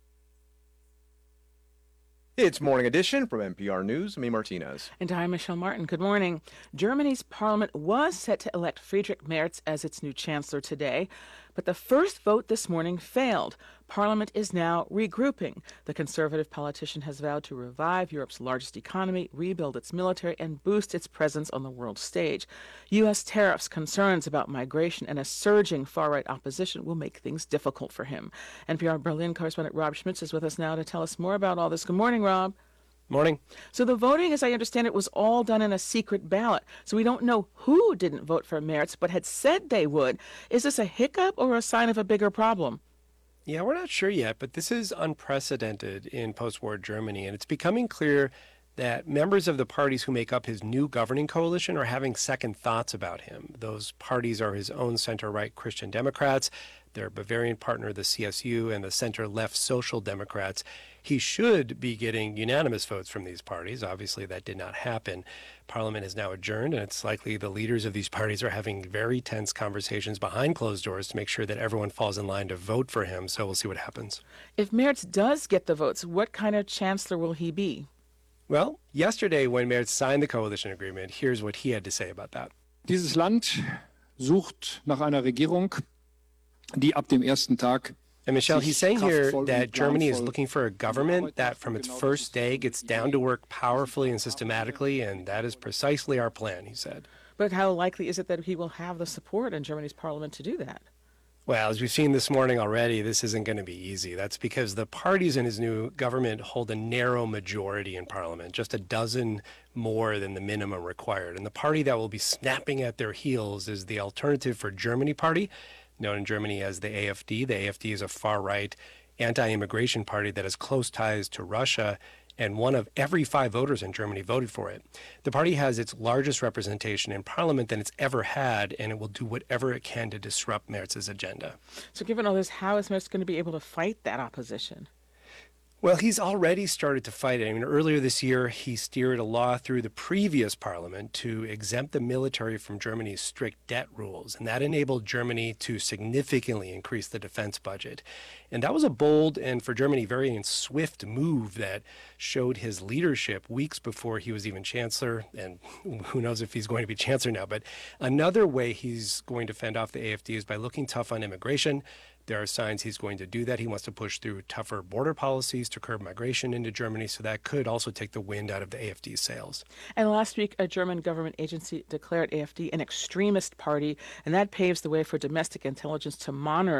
It's Morning Edition from NPR News. Me, Martinez. And I'm Michelle Martin. Good morning. Germany's parliament was set to elect Friedrich Merz as its new chancellor today, but the first vote this morning failed. Parliament is now regrouping. The conservative politician has vowed to revive Europe's largest economy, rebuild its military, and boost its presence on the world stage. U.S. tariffs, concerns about migration, and a surging far-right opposition will make things difficult for him. NPR Berlin correspondent Rob Schmitz is with us now to tell us more about all this. Good morning, Rob. Morning. So the voting, as I understand it, was all done in a secret ballot. So we don't know who didn't vote for Merz, but had said they would. Is this a hiccup or a sign of a bigger problem? Yeah, we're not sure yet, but this is unprecedented in post-war Germany, and it's becoming clear that members of the parties who make up his new governing coalition are having second thoughts about him. Those parties are his own center-right Christian Democrats, their Bavarian partner, the CSU, and the center-left Social Democrats. He should be getting unanimous votes from these parties. Obviously, that did not happen. Parliament is now adjourned, and it's likely the leaders of these parties are having very tense conversations behind closed doors to make sure that everyone falls in line to vote for him. So we'll see what happens. If Merz does get the votes, what kind of chancellor will he be? Well, yesterday when Merz signed the coalition agreement, here's what he had to say about that. Dieses Land sucht nach einer Regierung, die ab dem ersten Tag. And Michelle, he's saying here that Germany is looking for a government that from its first day gets down to work powerfully and systematically, and that is precisely our plan, he said. But how likely is it that he will have the support in Germany's parliament to do that? Well, as we've seen this morning already, this isn't going to be easy. That's because the parties in his new government hold a narrow majority in parliament, just a dozen more than the minimum required. And the party that will be snapping at their heels is the Alternative for Germany party, known in Germany as the AfD. The AfD is a far-right anti-immigration party that has close ties to Russia, and one of every 5 voters in Germany voted for it. The party has its largest representation in parliament than it's ever had, and it will do whatever it can to disrupt Merz's agenda. So given all this, how is Merz going to be able to fight that opposition? Well, he's already started to fight it. I mean, earlier this year, he steered a law through the previous parliament to exempt the military from Germany's strict debt rules, and that enabled Germany to significantly increase the defense budget. And that was a bold and, for Germany, very swift move that showed his leadership weeks before he was even chancellor, and who knows if he's going to be chancellor now. But another way he's going to fend off the AfD is by looking tough on immigration. There are signs he's going to do that. He wants to push through tougher border policies to curb migration into Germany, so that could also take the wind out of the AfD's sails. And last week, a German government agency declared AfD an extremist party, and that paves the way for domestic intelligence to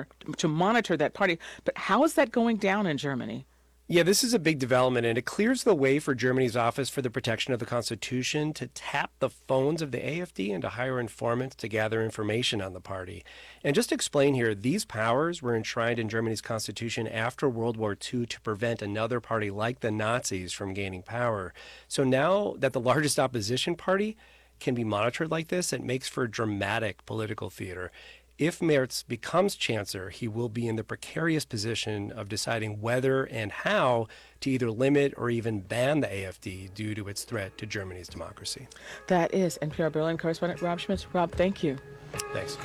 monitor that party. But how is that going down in Germany? Yeah, this is a big development, and it clears the way for Germany's Office for the Protection of the Constitution to tap the phones of the AfD and to hire informants to gather information on the party. And just to explain here, these powers were enshrined in Germany's constitution after World War II to prevent another party like the Nazis from gaining power. So now that the largest opposition party can be monitored like this, it makes for dramatic political theater. If Merz becomes chancellor, he will be in the precarious position of deciding whether and how to either limit or even ban the AfD due to its threat to Germany's democracy. That is NPR Berlin correspondent Rob Schmitz. Rob, thank you. Thanks.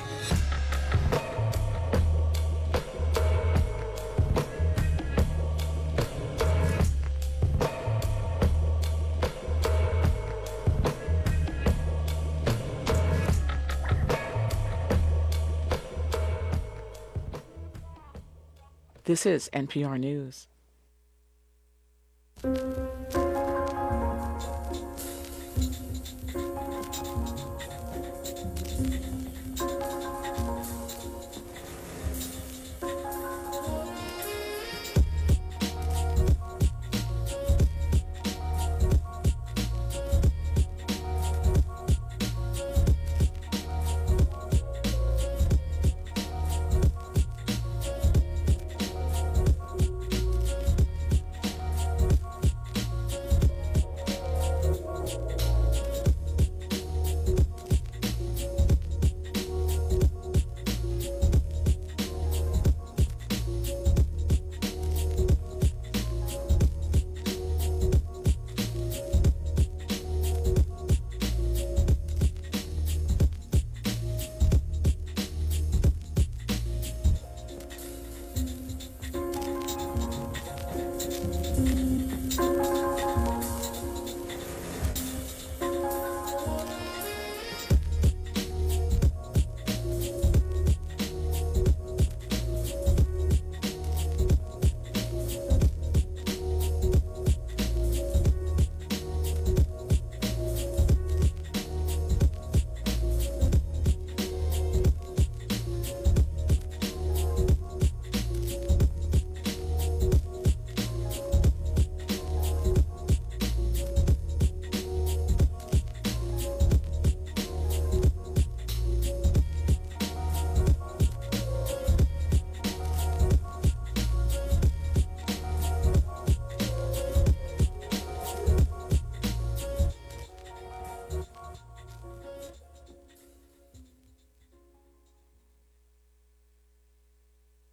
This is NPR News.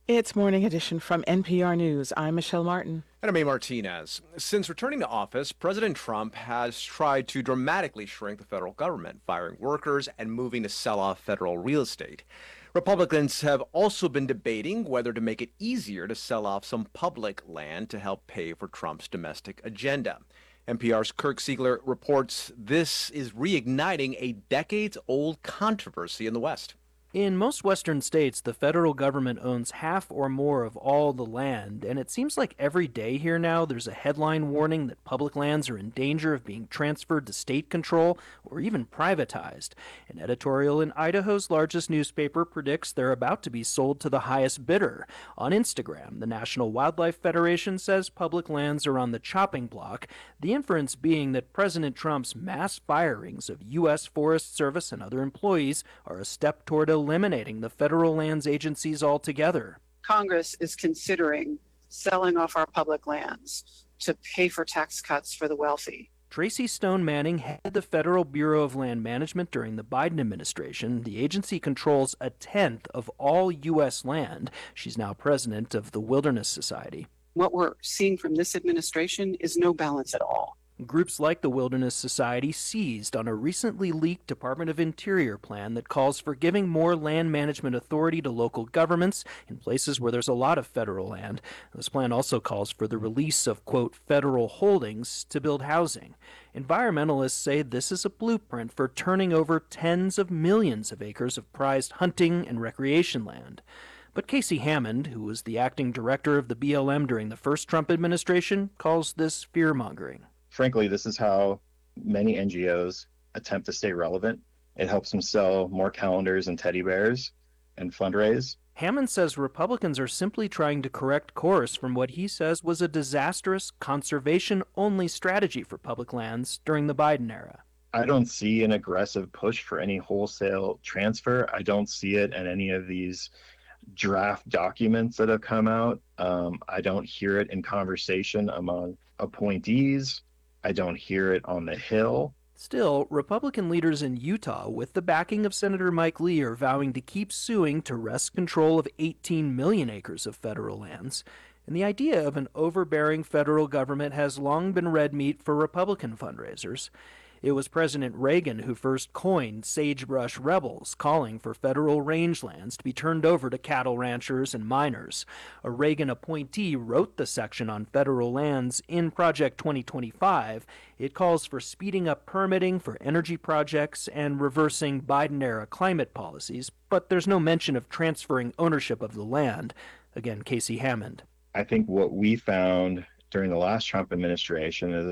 It's Morning Edition from NPR News. I'm Michelle Martin. And I'm A. Martinez. Since returning to office, President Trump has tried to dramatically shrink the federal government, firing workers and moving to sell off federal real estate. Republicans have also been debating whether to make it easier to sell off some public land to help pay for Trump's domestic agenda. NPR's Kirk Siegler reports this is reigniting a decades-old controversy in the West. In most Western states, the federal government owns half or more of all the land, and it seems like every day here now there's a headline warning that public lands are in danger of being transferred to state control or even privatized. An editorial in Idaho's largest newspaper predicts they're about to be sold to the highest bidder. On Instagram, the National Wildlife Federation says public lands are on the chopping block, the inference being that President Trump's mass firings of U.S. Forest Service and other employees are a step toward eliminating the federal lands agencies altogether. Congress is considering selling off our public lands to pay for tax cuts for the wealthy. Tracy Stone Manning headed the Federal Bureau of Land Management during the Biden administration. The agency controls a tenth of all U.S. land. She's now president of the Wilderness Society. What we're seeing from this administration is no balance at all. Groups like the Wilderness Society seized on a recently leaked Department of Interior plan that calls for giving more land management authority to local governments in places where there's a lot of federal land. This plan also calls for the release of, quote, federal holdings to build housing. Environmentalists say this is a blueprint for turning over tens of millions of acres of prized hunting and recreation land. But Casey Hammond, who was the acting director of the BLM during the first Trump administration, calls this fear-mongering. Frankly, this is how many NGOs attempt to stay relevant. It helps them sell more calendars and teddy bears and fundraise. Hammond says Republicans are simply trying to correct course from what he says was a disastrous conservation-only strategy for public lands during the Biden era. I don't see an aggressive push for any wholesale transfer. I don't see it in any of these draft documents that have come out. I don't hear it in conversation among appointees. I don't hear it on the Hill. Still, Republican leaders in Utah, with the backing of Senator Mike Lee, are vowing to keep suing to wrest control of 18 million acres of federal lands. And the idea of an overbearing federal government has long been red meat for Republican fundraisers. It was President Reagan who first coined sagebrush rebels, calling for federal rangelands to be turned over to cattle ranchers and miners. A Reagan appointee wrote the section on federal lands in Project 2025. It calls for speeding up permitting for energy projects and reversing Biden-era climate policies, but there's no mention of transferring ownership of the land. Again, Casey Hammond. I think what we found during the last Trump administration is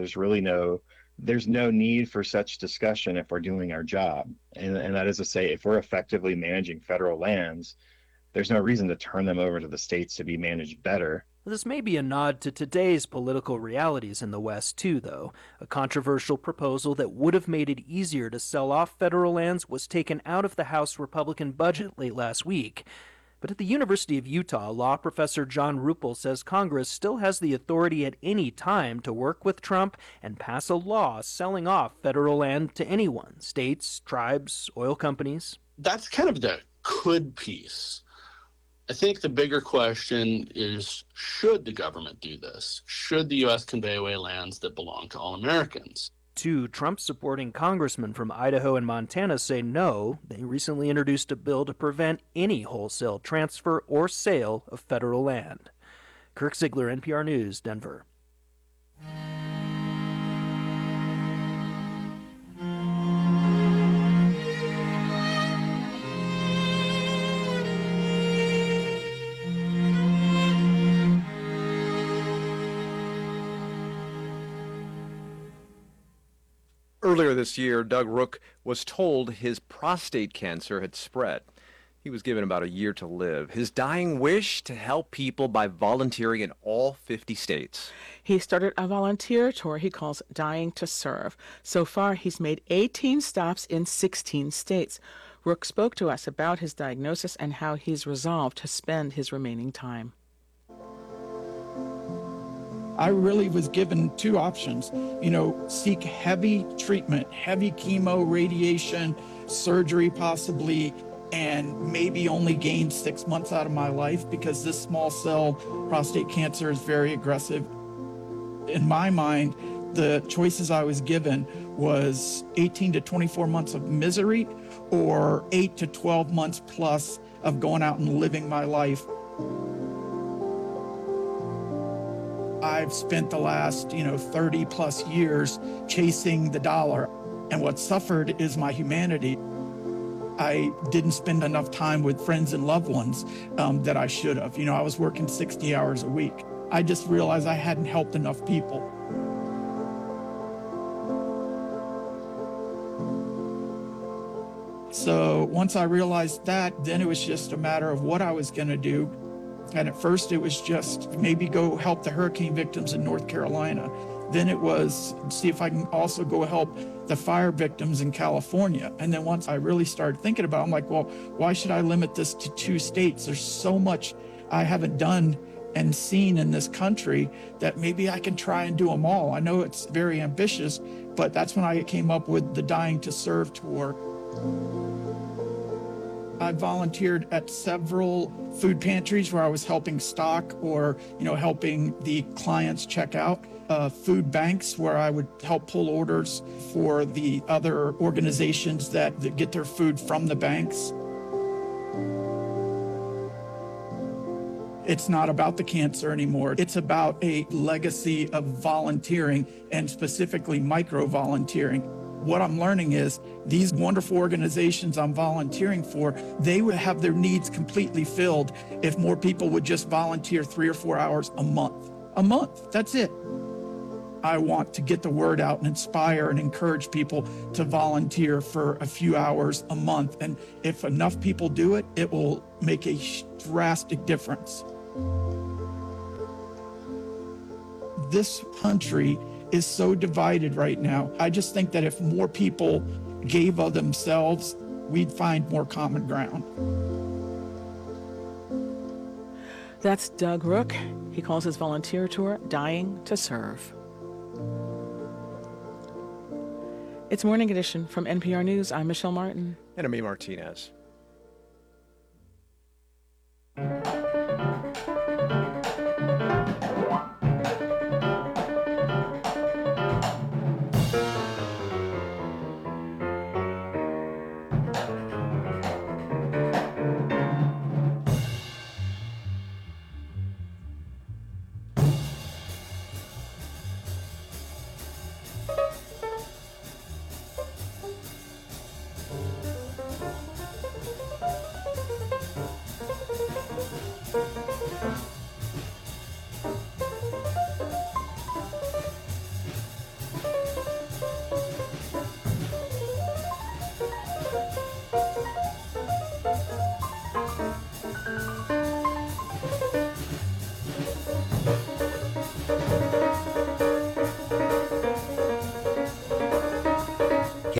there's no need for such discussion if we're doing our job. And that is to say, if we're effectively managing federal lands, there's no reason to turn them over to the states to be managed better. This may be a nod to today's political realities in the West, too, though. A controversial proposal that would have made it easier to sell off federal lands was taken out of the House Republican budget late last week. But at the University of Utah, law professor John Ruppel says Congress still has the authority at any time to work with Trump and pass a law selling off federal land to anyone, states, tribes, oil companies. That's kind of the could piece. I think the bigger question is, should the government do this? Should the U.S. convey away lands that belong to all Americans? Two Trump-supporting congressmen from Idaho and Montana say no. They recently introduced a bill to prevent any wholesale transfer or sale of federal land. Kirk Siegler, NPR News, Denver. Earlier this year, Doug Rook was told his prostate cancer had spread. He was given about a year to live. His dying wish to help people by volunteering in all 50 states. He started a volunteer tour he calls Dying to Serve. So far, he's made 18 stops in 16 states. Rook spoke to us about his diagnosis and how he's resolved to spend his remaining time. I really was given two options, seek heavy treatment, heavy chemo, radiation, surgery possibly, and maybe only gain 6 months out of my life because this small cell prostate cancer is very aggressive. In my mind, the choices I was given was 18 to 24 months of misery or 8 to 12 months plus of going out and living my life. I've spent the last, 30 plus years chasing the dollar, and what suffered is my humanity. I didn't spend enough time with friends and loved ones that I should have. I was working 60 hours a week. I just realized I hadn't helped enough people. So once I realized that, then it was just a matter of what I was going to do. And at first it was just maybe go help the hurricane victims in North Carolina. Then it was see if I can also go help the fire victims in California. And then once I really started thinking about it, I'm like, well, why should I limit this to 2 states? There's so much I haven't done and seen in this country that maybe I can try and do them all. I know it's very ambitious, but that's when I came up with the Dying to Serve tour. I volunteered at several food pantries where I was helping stock or, helping the clients check out. Food banks where I would help pull orders for the other organizations that get their food from the banks. It's not about the cancer anymore. It's about a legacy of volunteering and specifically micro-volunteering. What I'm learning is these wonderful organizations I'm volunteering for, they would have their needs completely filled if more people would just volunteer 3 or 4 hours a month. A month, that's it. I want to get the word out and inspire and encourage people to volunteer for a few hours a month. And if enough people do it, it will make a drastic difference. This country is so divided right now. I just think that if more people gave of themselves, we'd find more common ground. That's Doug Rook. He calls his volunteer tour Dying to Serve. It's Morning Edition from NPR News. I'm Michelle Martin. And I'm Martinez.